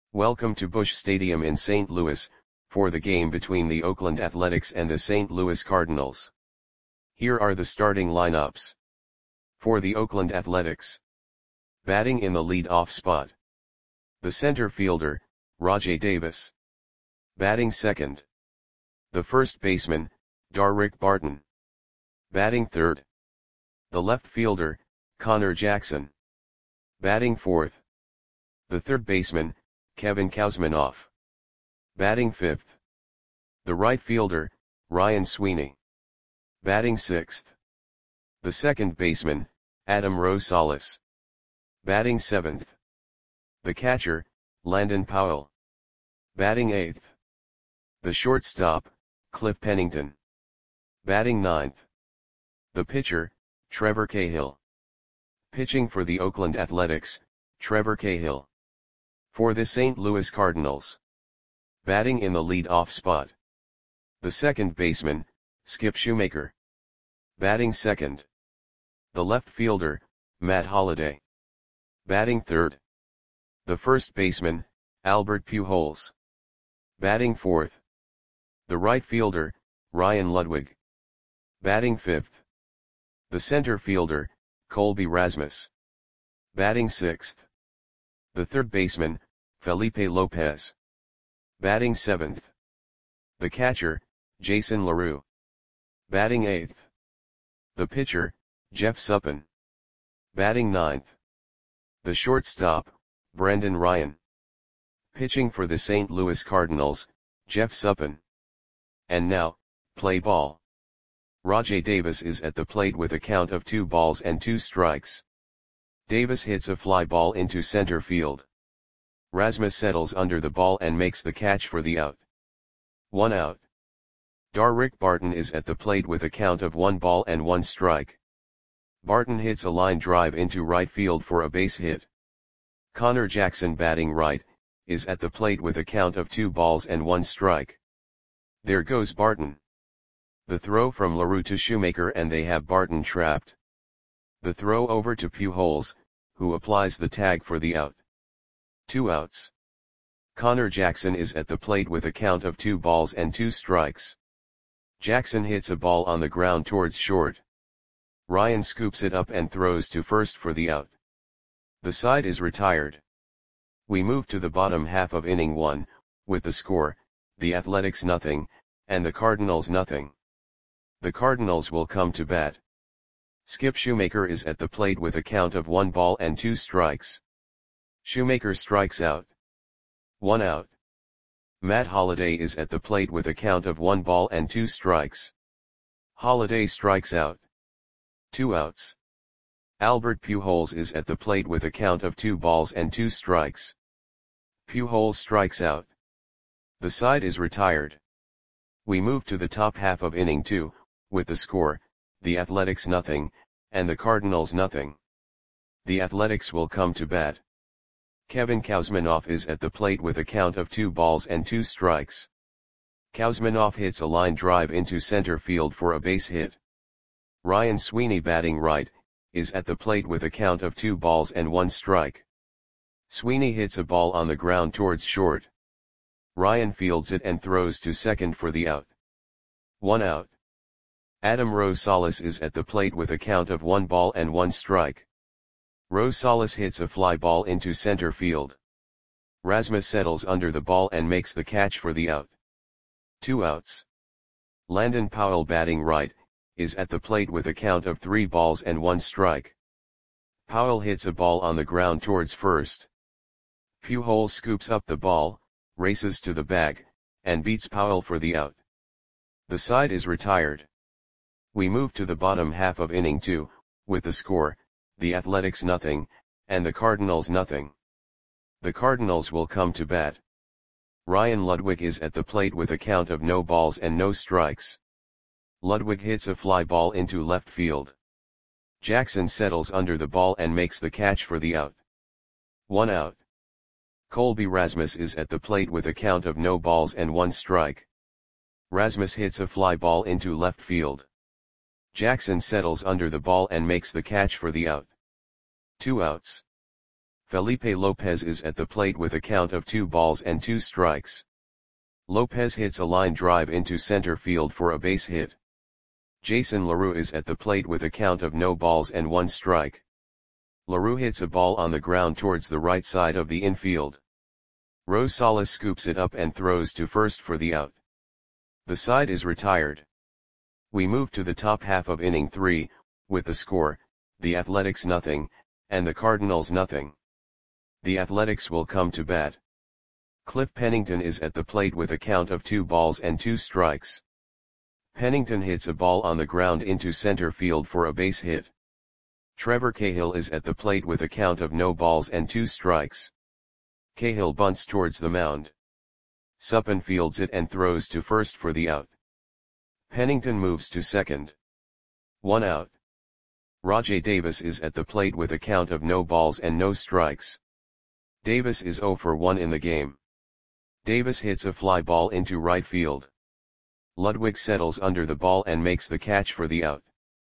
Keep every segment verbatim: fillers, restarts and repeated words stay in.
Welcome to Busch Stadium in Saint Louis, for the game between the Oakland Athletics and the Saint Louis Cardinals. Here are the starting lineups. For the Oakland Athletics. Batting in the lead-off spot. The center fielder, Rajai Davis. Batting second. The first baseman, Darrick Barton. Batting third. The left fielder, Connor Jackson. Batting fourth. The third baseman, Kevin Kouzmanoff. Batting fifth. The right fielder, Ryan Sweeney. Batting sixth. The second baseman, Adam Rosales. Batting seventh. The catcher, Landon Powell. Batting eighth. The shortstop, Cliff Pennington. Batting ninth. The pitcher, Trevor Cahill. Pitching for the Oakland Athletics, Trevor Cahill. For the Saint Louis Cardinals. Batting in the lead-off spot. The second baseman, Skip Shoemaker. Batting second. The left fielder, Matt Holliday. Batting third. The first baseman, Albert Pujols. Batting fourth. The right fielder, Ryan Ludwig. Batting fifth. The center fielder, Colby Rasmus. Batting sixth. The third baseman, Felipe Lopez. Batting seventh. The catcher, Jason LaRue. Batting eighth. The pitcher, Jeff Suppan. Batting ninth. The shortstop, Brendan Ryan. Pitching for the Saint Louis Cardinals, Jeff Suppan. And now, play ball. Rajai Davis is at the plate with a count of two balls and two strikes. Davis hits a fly ball into center field. Rasmus settles under the ball and makes the catch for the out. One out. Darrick Barton is at the plate with a count of one ball and one strike. Barton hits a line drive into right field for a base hit. Connor Jackson, batting right, is at the plate with a count of two balls and one strike. There goes Barton. The throw from LaRue to Shoemaker and they have Barton trapped. The throw over to Pujols, who applies the tag for the out. Two outs. Connor Jackson is at the plate with a count of two balls and two strikes. Jackson hits a ball on the ground towards short. Ryan scoops it up and throws to first for the out. The side is retired. We move to the bottom half of inning one, with the score, the Athletics nothing, and the Cardinals nothing. The Cardinals will come to bat. Skip Shoemaker is at the plate with a count of one ball and two strikes. Shoemaker strikes out. One out. Matt Holliday is at the plate with a count of one ball and two strikes. Holliday strikes out. Two outs. Albert Pujols is at the plate with a count of two balls and two strikes. Pujols strikes out. The side is retired. We move to the top half of inning two, with the score, the Athletics nothing, and the Cardinals nothing. The Athletics will come to bat. Kevin Kouzmanoff is at the plate with a count of two balls and two strikes. Kouzmanoff hits a line drive into center field for a base hit. Ryan Sweeney, batting right, is at the plate with a count of two balls and one strike. Sweeney hits a ball on the ground towards short. Ryan fields it and throws to second for the out. One out. Adam Rosales is at the plate with a count of one ball and one strike. Rosales hits a fly ball into center field. Rasmus settles under the ball and makes the catch for the out. Two outs. Landon Powell, batting right, is at the plate with a count of three balls and one strike. Powell hits a ball on the ground towards first. Pujols scoops up the ball, races to the bag, and beats Powell for the out. The side is retired. We move to the bottom half of inning two, with the score, the Athletics nothing, and the Cardinals nothing. The Cardinals will come to bat. Ryan Ludwig is at the plate with a count of no balls and no strikes. Ludwig hits a fly ball into left field. Jackson settles under the ball and makes the catch for the out. One out. Colby Rasmus is at the plate with a count of no balls and one strike. Rasmus hits a fly ball into left field. Jackson settles under the ball and makes the catch for the out. Two outs. Felipe Lopez is at the plate with a count of two balls and two strikes. Lopez hits a line drive into center field for a base hit. Jason LaRue is at the plate with a count of no balls and one strike. LaRue hits a ball on the ground towards the right side of the infield. Rosales scoops it up and throws to first for the out. The side is retired. We move to the top half of inning three, with the score, the Athletics nothing, and the Cardinals nothing. The Athletics will come to bat. Cliff Pennington is at the plate with a count of two balls and two strikes. Pennington hits a ball on the ground into center field for a base hit. Trevor Cahill is at the plate with a count of no balls and two strikes. Cahill bunts towards the mound. Suppan fields it and throws to first for the out. Pennington moves to second. One out. Rajai Davis is at the plate with a count of no balls and no strikes. Davis is oh for one in the game. Davis hits a fly ball into right field. Ludwig settles under the ball and makes the catch for the out.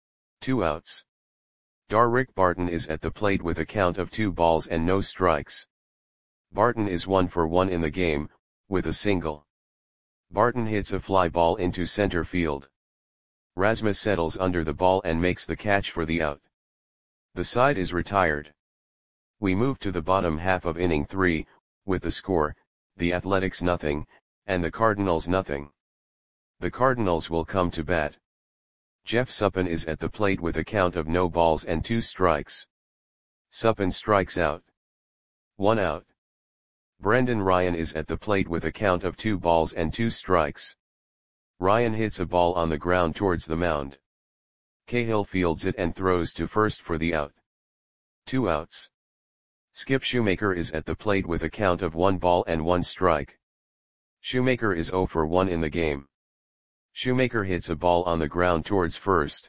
Two outs. Darrick Barton is at the plate with a count of two balls and no strikes. Barton is one for one in the game, with a single. Barton hits a fly ball into center field. Rasmus settles under the ball and makes the catch for the out. The side is retired. We move to the bottom half of inning three, with the score, the Athletics nothing, and the Cardinals nothing. The Cardinals will come to bat. Jeff Suppan is at the plate with a count of no balls and two strikes. Suppan strikes out. One out. Brendan Ryan is at the plate with a count of two balls and two strikes. Ryan hits a ball on the ground towards the mound. Cahill fields it and throws to first for the out. Two outs. Skip Shoemaker is at the plate with a count of one ball and one strike. Shoemaker is oh for one in the game. Shoemaker hits a ball on the ground towards first.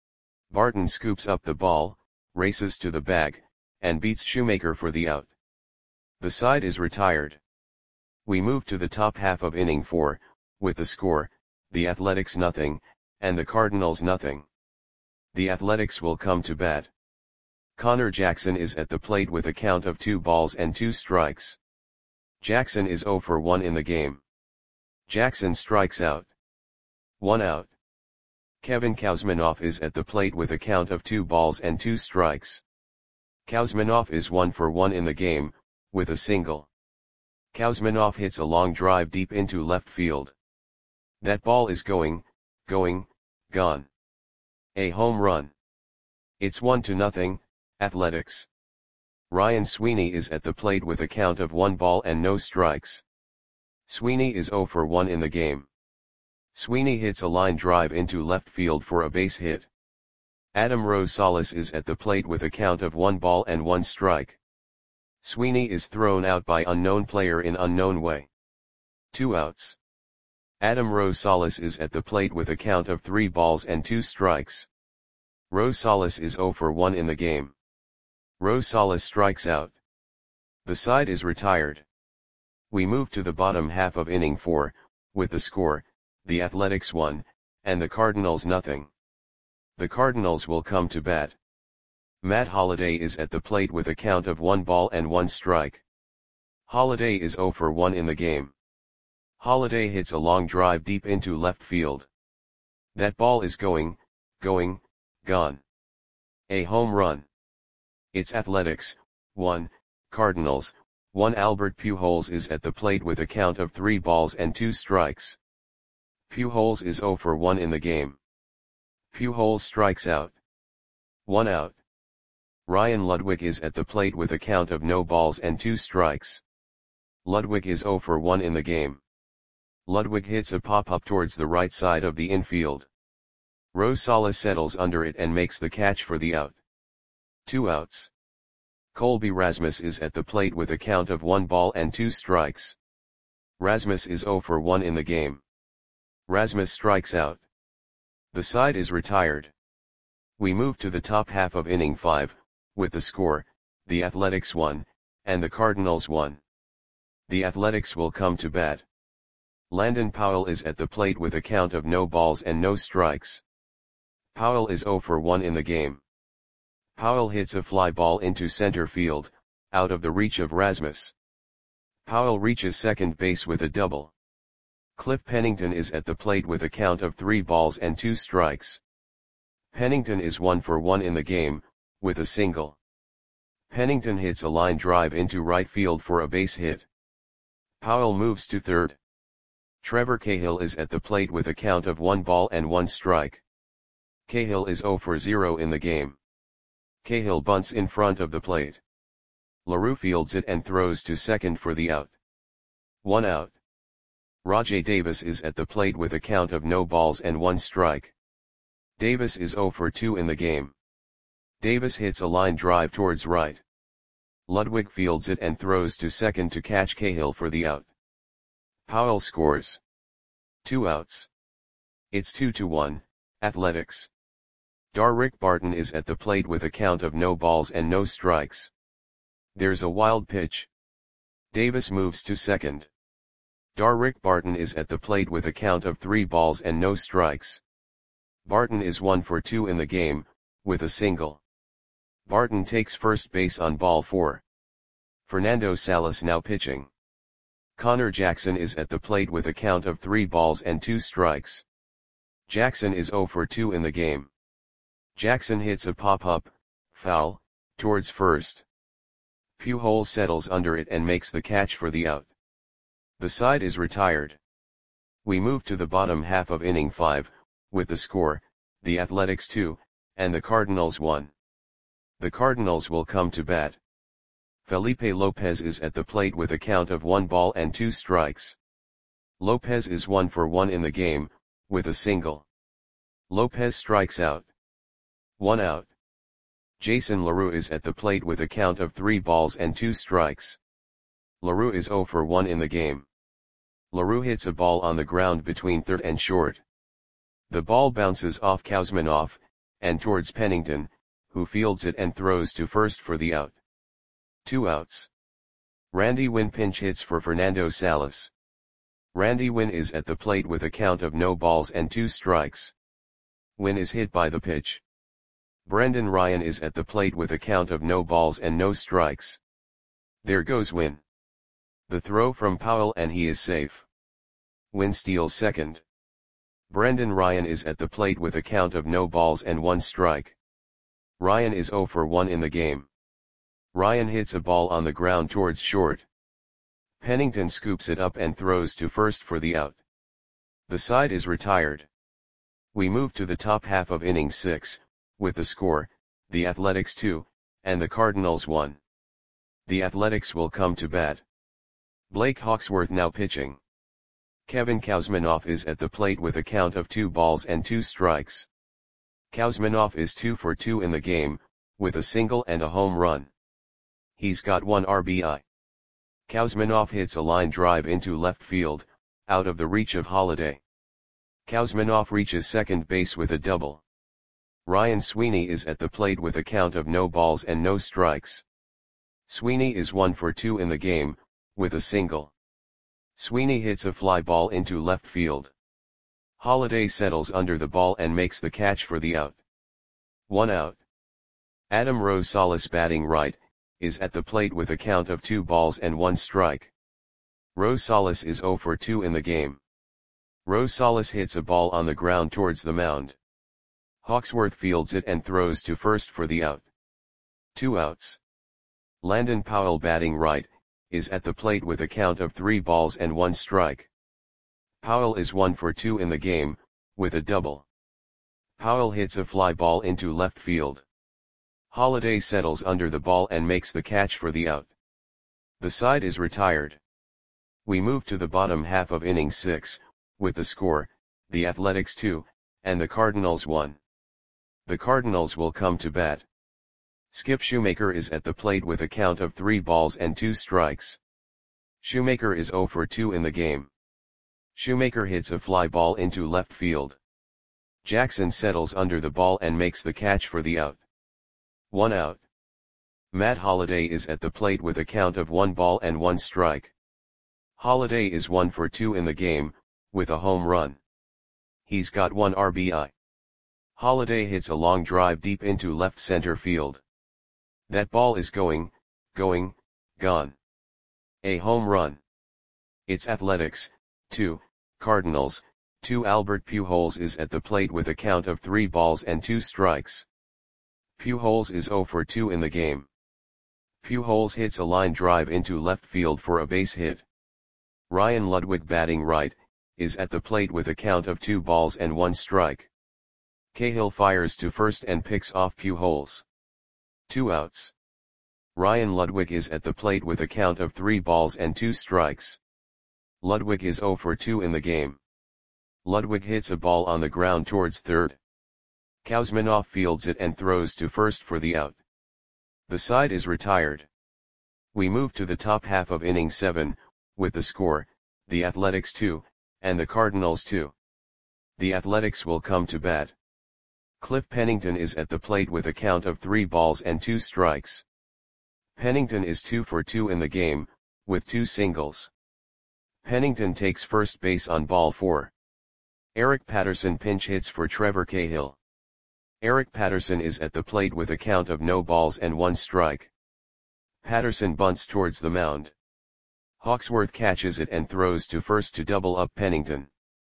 Barton scoops up the ball, races to the bag, and beats Shoemaker for the out. The side is retired. We move to the top half of inning four, with the score, the Athletics nothing, and the Cardinals nothing. The Athletics will come to bat. Connor Jackson is at the plate with a count of two balls and two strikes. Jackson is oh for one in the game. Jackson strikes out. One out. Kevin Kouzmanoff is at the plate with a count of two balls and two strikes. Kouzmanoff is one for one in the game, with a single. Kouzmanoff hits a long drive deep into left field. That ball is going, going, gone. A home run. It's one to nothing, Athletics. Ryan Sweeney is at the plate with a count of one ball and no strikes. Sweeney is oh for one in the game. Sweeney hits a line drive into left field for a base hit. Adam Rosales is at the plate with a count of one ball and one strike. Sweeney is thrown out by unknown player in unknown way. Two outs. Adam Rosales is at the plate with a count of three balls and two strikes. Rosales is oh for one in the game. Rosales strikes out. The side is retired. We move to the bottom half of inning four, with the score, the Athletics one, and the Cardinals nothing. The Cardinals will come to bat. Matt Holliday is at the plate with a count of one ball and one strike. Holliday is oh for one in the game. Holliday hits a long drive deep into left field. That ball is going, going, gone. A home run. It's Athletics, one, Cardinals, one. Albert Pujols is at the plate with a count of three balls and two strikes. Pujols is oh for one in the game. Pujols strikes out. One out. Ryan Ludwig is at the plate with a count of no balls and two strikes. Ludwig is oh for one in the game. Ludwig hits a pop-up towards the right side of the infield. Rosales settles under it and makes the catch for the out. Two outs. Colby Rasmus is at the plate with a count of one ball and two strikes. Rasmus is oh for one in the game. Rasmus strikes out. The side is retired. We move to the top half of inning five, with the score, the Athletics one, and the Cardinals one. The Athletics will come to bat. Landon Powell is at the plate with a count of no balls and no strikes. Powell is oh for one in the game. Powell hits a fly ball into center field, out of the reach of Rasmus. Powell reaches second base with a double. Cliff Pennington is at the plate with a count of three balls and two strikes. Pennington is one for one in the game, with a single. Pennington hits a line drive into right field for a base hit. Powell moves to third. Trevor Cahill is at the plate with a count of one ball and one strike. Cahill is zero for zero in the game. Cahill bunts in front of the plate. LaRue fields it and throws to second for the out. One out. Rajai Davis is at the plate with a count of no balls and one strike. Davis is zero for two in the game. Davis hits a line drive towards right. Ludwig fields it and throws to second to catch Cahill for the out. Powell scores. Two outs. It's two to one, Athletics. Darrick Barton is at the plate with a count of no balls and no strikes. There's a wild pitch. Davis moves to second. Darrick Barton is at the plate with a count of three balls and no strikes. Barton is one for two in the game, with a single. Barton takes first base on ball four. Fernando Salas now pitching. Connor Jackson is at the plate with a count of three balls and two strikes. Jackson is zero for two in the game. Jackson hits a pop-up, foul, towards first. Pujols settles under it and makes the catch for the out. The side is retired. We move to the bottom half of inning five, with the score, the Athletics two, and the Cardinals one. The Cardinals will come to bat. Felipe Lopez is at the plate with a count of one ball and two strikes. Lopez is one for one in the game, with a single. Lopez strikes out. One out. Jason LaRue is at the plate with a count of three balls and two strikes. LaRue is zero for one in the game. LaRue hits a ball on the ground between third and short. The ball bounces off Kuzminoff, and towards Pennington, who fields it and throws to first for the out. Two outs. Randy Winn pinch hits for Fernando Salas. Randy Winn is at the plate with a count of no balls and two strikes. Winn is hit by the pitch. Brendan Ryan is at the plate with a count of no balls and no strikes. There goes Winn. The throw from Powell and he is safe. Winn steals second. Brendan Ryan is at the plate with a count of no balls and one strike. Ryan is zero for one in the game. Ryan hits a ball on the ground towards short. Pennington scoops it up and throws to first for the out. The side is retired. We move to the top half of inning six, with the score, the Athletics two, and the Cardinals one. The Athletics will come to bat. Blake Hawksworth now pitching. Kevin Kuzminoff is at the plate with a count of two balls and two strikes. Kuzminoff is two for two in the game, with a single and a home run. He's got one R B I. Kuzminoff hits a line drive into left field, out of the reach of Holliday. Kuzminoff reaches second base with a double. Ryan Sweeney is at the plate with a count of no balls and no strikes. Sweeney is one for two in the game, with a single. Sweeney hits a fly ball into left field. Holliday settles under the ball and makes the catch for the out. One out. Adam Rosales batting right, is at the plate with a count of two balls and one strike. Rosales is zero for two in the game. Rosales hits a ball on the ground towards the mound. Hawksworth fields it and throws to first for the out. Two outs. Landon Powell batting right, is at the plate with a count of three balls and one strike. Powell is one for two in the game, with a double. Powell hits a fly ball into left field. Holliday settles under the ball and makes the catch for the out. The side is retired. We move to the bottom half of inning six, with the score, the Athletics two, and the Cardinals one. The Cardinals will come to bat. Skip Shoemaker is at the plate with a count of three balls and two strikes. Shoemaker is zero for two in the game. Shoemaker hits a fly ball into left field. Jackson settles under the ball and makes the catch for the out. One out. Matt Holliday is at the plate with a count of one ball and one strike. Holliday is one for two in the game, with a home run. He's got one R B I. Holliday hits a long drive deep into left center field. That ball is going, going, gone. A home run. It's Athletics, two, Cardinals, two. Albert Pujols is at the plate with a count of three balls and two strikes. Pujols is zero for two in the game. Pujols hits a line drive into left field for a base hit. Ryan Ludwig, batting right, is at the plate with a count of two balls and one strike. Cahill fires to first and picks off Pujols. Two outs. Ryan Ludwig is at the plate with a count of three balls and two strikes. Ludwig is zero for two in the game. Ludwig hits a ball on the ground towards third. Kuzminoff fields it and throws to first for the out. The side is retired. We move to the top half of inning seven, with the score, the Athletics two, and the Cardinals two. The Athletics will come to bat. Cliff Pennington is at the plate with a count of three balls and two strikes. Pennington is two for two in the game, with two singles. Pennington takes first base on ball four. Eric Patterson pinch hits for Trevor Cahill. Eric Patterson is at the plate with a count of no balls and one strike. Patterson bunts towards the mound. Hawksworth catches it and throws to first to double up Pennington.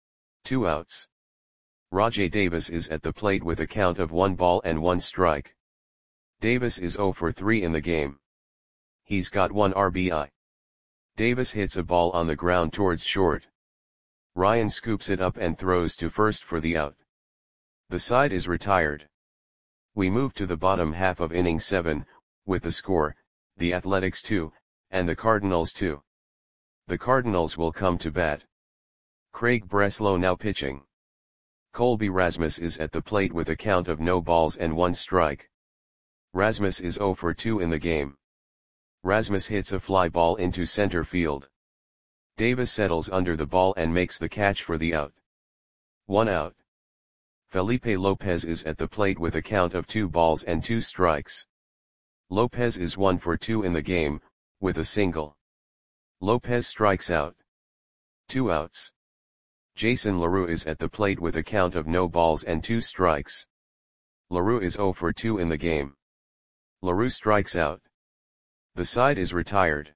Two outs. Rajai Davis is at the plate with a count of one ball and one strike. Davis is zero for three in the game. He's got one R B I. Davis hits a ball on the ground towards short. Ryan scoops it up and throws to first for the out. The side is retired. We move to the bottom half of inning seven, with the score, the Athletics two, and the Cardinals two. The Cardinals will come to bat. Craig Breslow now pitching. Colby Rasmus is at the plate with a count of no balls and one strike. Rasmus is zero for two in the game. Rasmus hits a fly ball into center field. Davis settles under the ball and makes the catch for the out. One out. Felipe Lopez is at the plate with a count of two balls and two strikes. Lopez is one for two in the game, with a single. Lopez strikes out. Two outs. Jason LaRue is at the plate with a count of no balls and two strikes. LaRue is zero for two in the game. LaRue strikes out. The side is retired.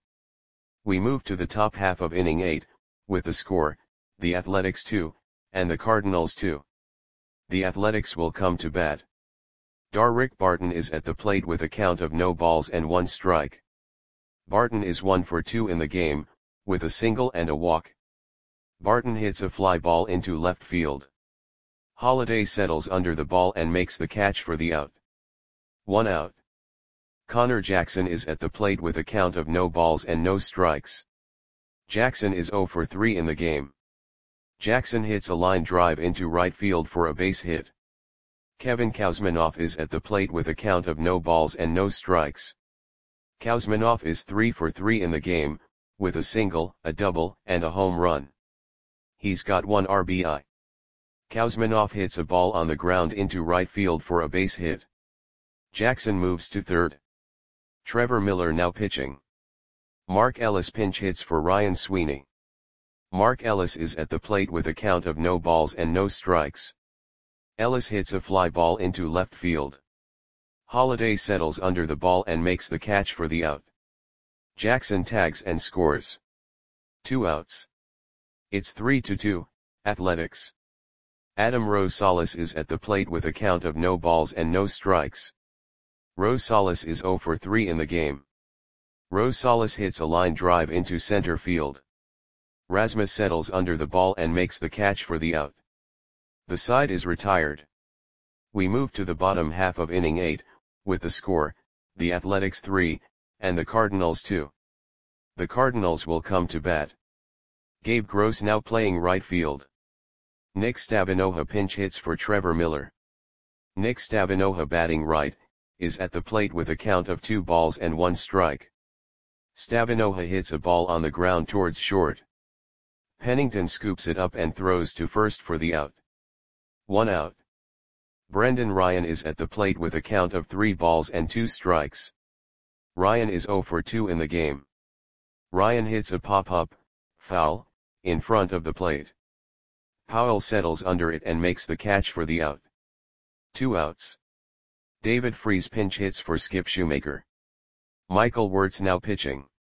We move to the top half of inning eight, with the score, the Athletics two, and the Cardinals two. The Athletics will come to bat. Darrick Barton is at the plate with a count of no balls and one strike. Barton is one for two in the game, with a single and a walk. Barton hits a fly ball into left field. Holiday settles under the ball and makes the catch for the out. One out. Connor Jackson is at the plate with a count of no balls and no strikes. Jackson is zero for three in the game. Jackson hits a line drive into right field for a base hit. Kevin Kuzminoff is at the plate with a count of no balls and no strikes. Kuzminoff is three for three in the game, with a single, a double, and a home run. He's got one R B I. Kuzminoff hits a ball on the ground into right field for a base hit. Jackson moves to third. Trevor Miller now pitching. Mark Ellis pinch hits for Ryan Sweeney. Mark Ellis is at the plate with a count of no balls and no strikes. Ellis hits a fly ball into left field. Holiday settles under the ball and makes the catch for the out. Jackson tags and scores. Two outs. It's three to two, Athletics. Adam Rosales is at the plate with a count of no balls and no strikes. Rosales is zero for three in the game. Rosales hits a line drive into center field. Rasmus settles under the ball and makes the catch for the out. The side is retired. We move to the bottom half of inning eight, with the score, the Athletics three, and the Cardinals two. The Cardinals will come to bat. Gabe Gross now playing right field. Nick Stavinoha pinch hits for Trevor Miller. Nick Stavinoha, batting right, is at the plate with a count of two balls and one strike. Stavinoha hits a ball on the ground towards short. Pennington scoops it up and throws to first for the out. One out. Brendan Ryan is at the plate with a count of three balls and two strikes. Ryan is zero for two in the game. Ryan hits a pop-up, foul, in front of the plate. Powell settles under it and makes the catch for the out. Two outs. David Freese pinch hits for Skip Shoemaker. Michael Wirtz now pitching.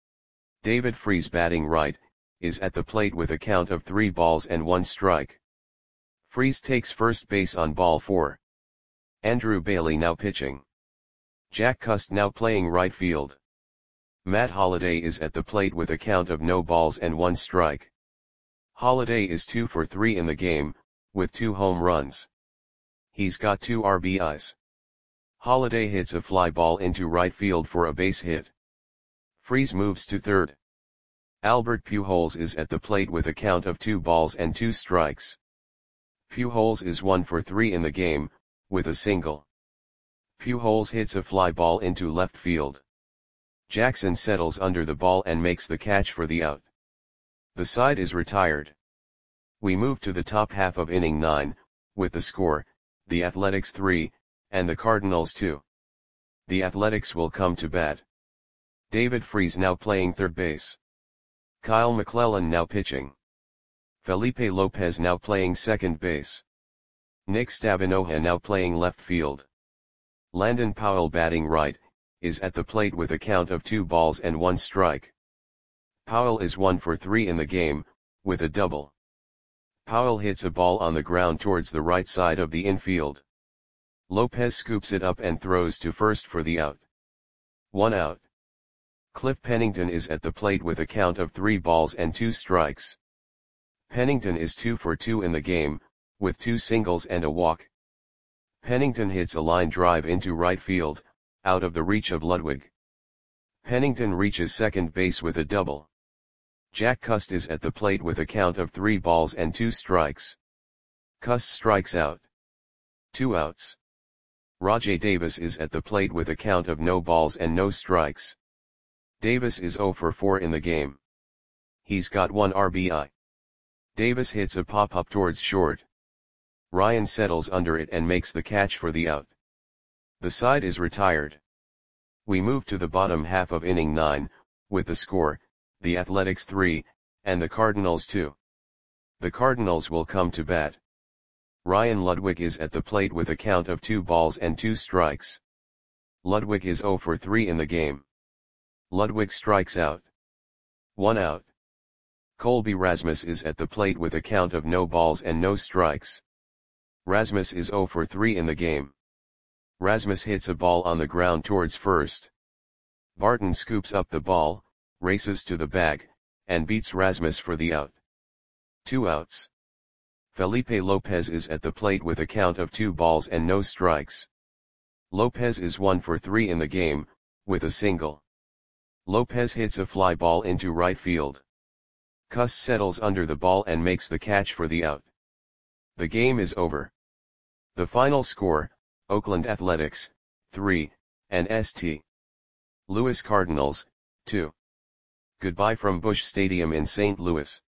David Freese batting right, is at the plate with a count of three balls and one strike. Freese takes first base on ball four. Andrew Bailey now pitching. Jack Cust now playing right field. Matt Holliday is at the plate with a count of no balls and one strike. Holliday is two for three in the game, with two home runs. He's got two R B Is. Holliday hits a fly ball into right field for a base hit. Freese moves to third. Albert Pujols is at the plate with a count of two balls and two strikes. Pujols is one for three in the game, with a single. Pujols hits a fly ball into left field. Jackson settles under the ball and makes the catch for the out. The side is retired. We move to the top half of inning nine, with the score, the Athletics three, and the Cardinals two. The Athletics will come to bat. David Freese now playing third base. Kyle McClellan now pitching. Felipe Lopez now playing second base. Nick Stabenoha now playing left field. Landon Powell batting right, is at the plate with a count of two balls and one strike. Powell is one for three in the game, with a double. Powell hits a ball on the ground towards the right side of the infield. Lopez scoops it up and throws to first for the out. One out. Cliff Pennington is at the plate with a count of three balls and two strikes. Pennington is two for two in the game, with two singles and a walk. Pennington hits a line drive into right field, out of the reach of Ludwig. Pennington reaches second base with a double. Jack Cust is at the plate with a count of three balls and two strikes. Cust strikes out. Two outs. Rajai Davis is at the plate with a count of no balls and no strikes. Davis is zero for four in the game. He's got one R B I. Davis hits a pop-up towards short. Ryan settles under it and makes the catch for the out. The side is retired. We move to the bottom half of inning nine, with the score, the Athletics three, and the Cardinals two. The Cardinals will come to bat. Ryan Ludwig is at the plate with a count of two balls and two strikes. Ludwig is zero for three in the game. Ludwig strikes out. One out. Colby Rasmus is at the plate with a count of no balls and no strikes. Rasmus is zero for three in the game. Rasmus hits a ball on the ground towards first. Barton scoops up the ball, races to the bag, and beats Rasmus for the out. Two outs. Felipe Lopez is at the plate with a count of two balls and no strikes. Lopez is one for three in the game, with a single. Lopez hits a fly ball into right field. Cust settles under the ball and makes the catch for the out. The game is over. The final score, Oakland Athletics, three, and Saint Louis Cardinals, two. Goodbye from Busch Stadium in Saint Louis.